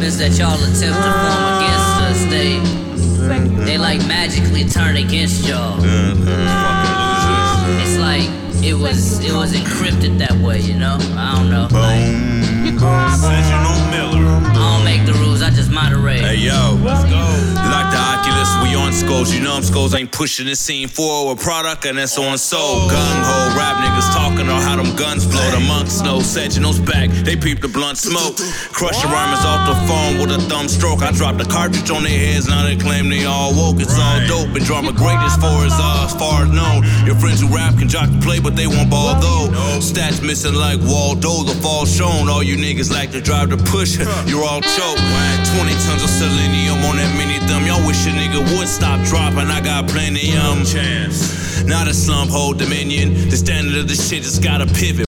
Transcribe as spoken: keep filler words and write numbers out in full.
weapons that y'all attempt to form against us, they they like magically turn against y'all. It's like it was it was encrypted that way, you know? I don't know. Like, I don't make the rules, I just moderate. Hey yo, let's go. Like the Oculus, we on Skulls. You know them Skulls ain't pushing the scene forward. Product and that's on soul. Gung ho, rap niggas talking on how them guns blow. The monks know, Seginals back, they peep the blunt smoke. Crush the rhymers off the phone with a thumb stroke. I dropped the cartridge on their heads, now they claim they all woke. It's all dope, and drama great as far as uh, as far as known. Your friends who rap can jock the play, but they won't ball though. Stats missing like Waldo, the fall shown. All you niggas like to drive the push, you're all choked. twenty tons of selenium on that mini thumb. Y'all wish a nigga would stop dropping. I got plenty um chance. Not a slump, hold dominion. The standard of the shit just gotta pivot.